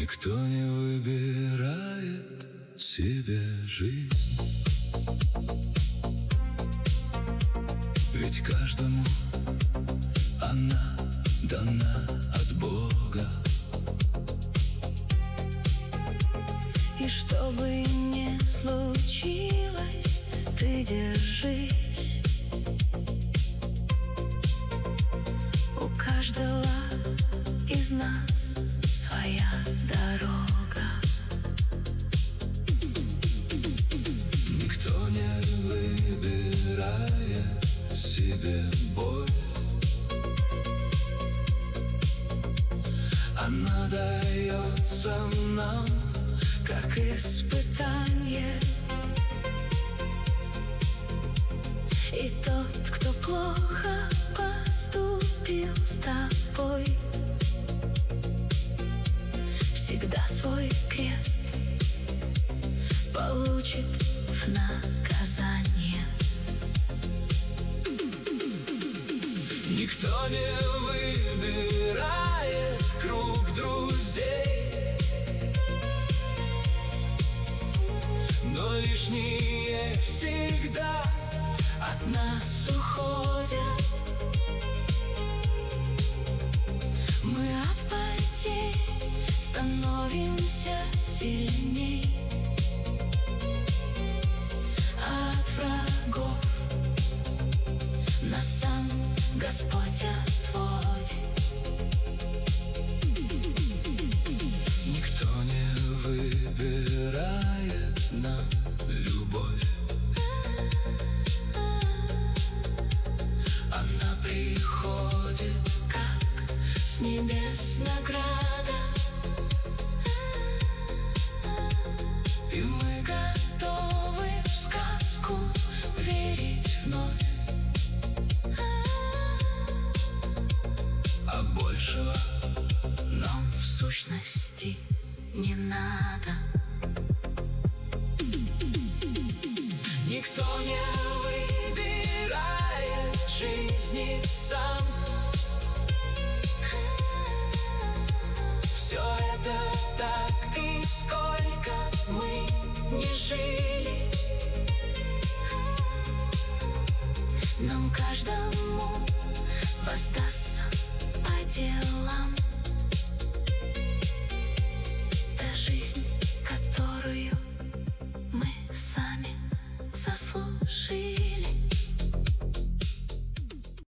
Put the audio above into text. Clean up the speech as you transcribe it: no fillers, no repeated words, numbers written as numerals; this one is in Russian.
Никто не выбирает себе жизнь, ведь каждому она дана от Бога. И что бы ни случилось, ты держись. У каждого из нас своя дорога. Никто не выбирает себе боль, она дается нам как испытание. И тот, кто плохо поступил с тобой, всегда свой крест получит в наказание. Никто не выбирает круг друзей, но лишние всегда От нас уходят. Мы от потерь становимся сильней, а от врагов нас сам Господь отводит. никто не выбирает нам любовь. Она приходит, Как с небес награда, и мы готовы в сказку верить вновь. а большего Нам в сущности не надо. никто не выбирает жизни сам. Все это так, и сколько мы не жили, Нам каждому воздать